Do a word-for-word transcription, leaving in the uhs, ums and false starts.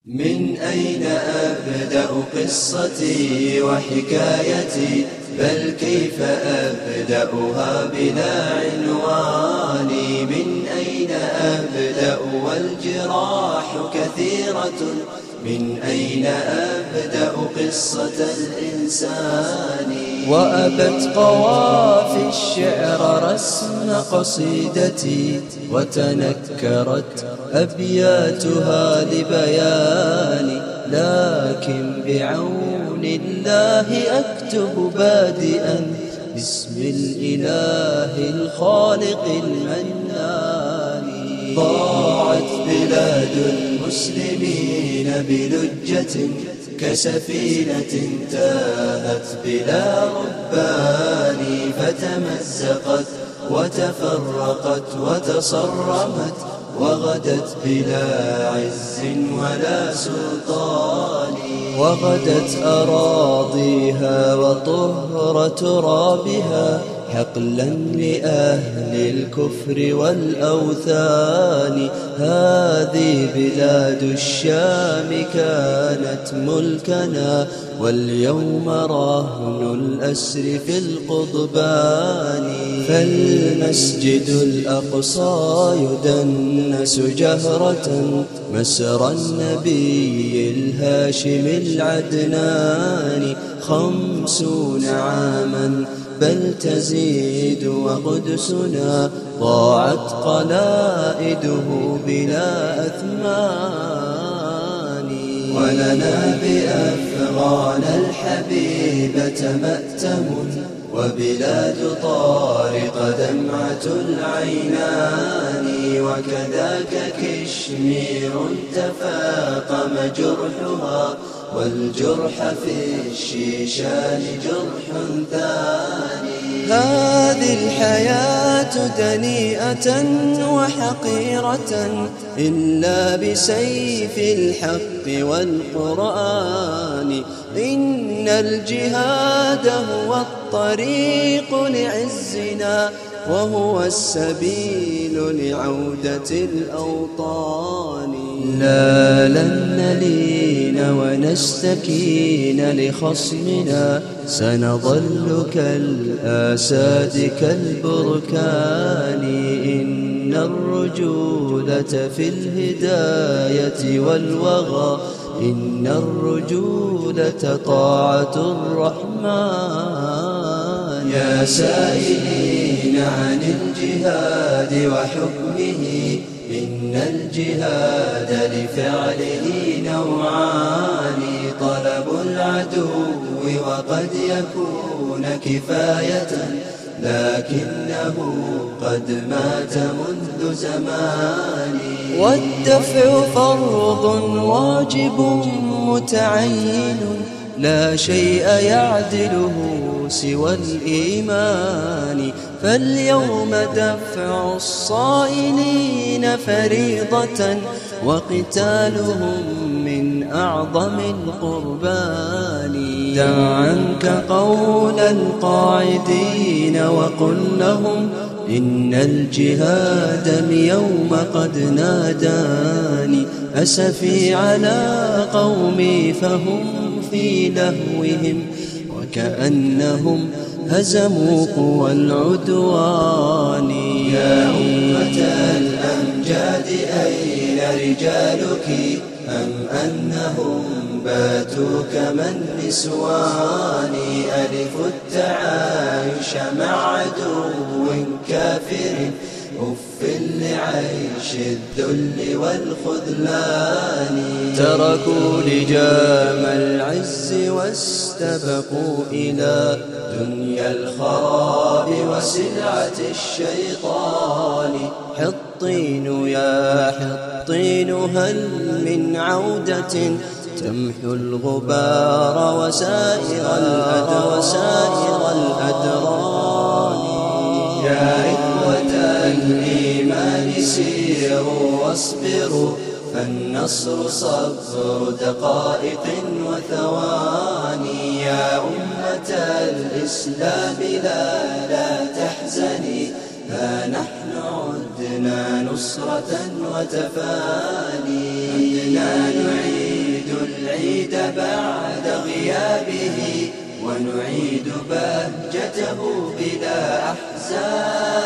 من أين أبدأ قصتي وحكايتي؟ بل كيف أبدأها بلا عنوان؟ من أين أبدأ والجراح كثيرة؟ من أين أبدأ قصة الإنسان؟ وأبت قوافي الشعر رسم قصيدتي، وتنكرت أبياتها لبياني، لكن بعون الله أكتب بادئا باسم الإله الخالق المنان. ضاعت بلاد المسلمين بلجة كسفينة تاهت بلا ربان، فتمزقت وتفرقت وتصرمت وغدت بلا عز ولا سلطان. وغدت أراضيها وطهر ترابها حقلا لأهل الكفر والأوثان. هذه بلاد الشام كانت ملكنا، واليوم رهن الأسر في القضبان. فالمسجد الأقصى يدنس جهرة مسرى النبي الهاشم العدنان. خمسون عاما بل تزيد وقدسنا ضاعت قلائده بلا أثمان. ولنا بأفغان الحبيبة مأتم، وبلاد طارق دمعة العينان. وكذاك كشمير تفاقم جرحها، والجرح في الشيشان جرح ثاني. هذه الحياة دنيئة وحقيرة إلا بسيف الحق والقرآن. إن الجهاد هو الطريق لعزنا، وهو السبيل لعودة الأوطان. لا لن نلين ونستكين لخصمنا، سنظل كالآساد كالبركان. إن الرجولة في الهداية والوغى، إن الرجولة طاعة الرحمن. يا سائلين عن الجهاد وحكمه، إن الجهاد لفعله نوعان. طلب العدو وقد يكون كفاية، لكنه قد مات منذ زمان. والدفع فرض واجب متعين، لا شيء يعدله سوى الإيمان. فاليوم دفع الصائلين فريضة، وقتالهم من أعظم القربان. دع عنك قول القاعدين وقل لهم إن الجهاد اليوم قد ناداني. أسفي على قومي فهم في لهوهم، وكأنهم هزموا قوى العدوان. يا أمة الأمجاد أين رجالك؟ أم أنهم باتوا كما النسوان. ألف التعايش مع عدو كافر، أف لعيش الذل والخذلان. تركوا لجام العز واستبقوا إلى دنيا الخراب وسلعة الشيطان. حطين يا حطين هل من عودة تمحو الغبار وسائر الأدران. يا إخوة الإيمان سيروا واصبروا، فالنصر صبر دقائق وثواني. يا أمة الإسلام لا لا تحزني، ها نحن عدنا نصرة وتفاني. عدنا نعيد العيد بعد غيابه ونعيد بهجته بلا أحزان.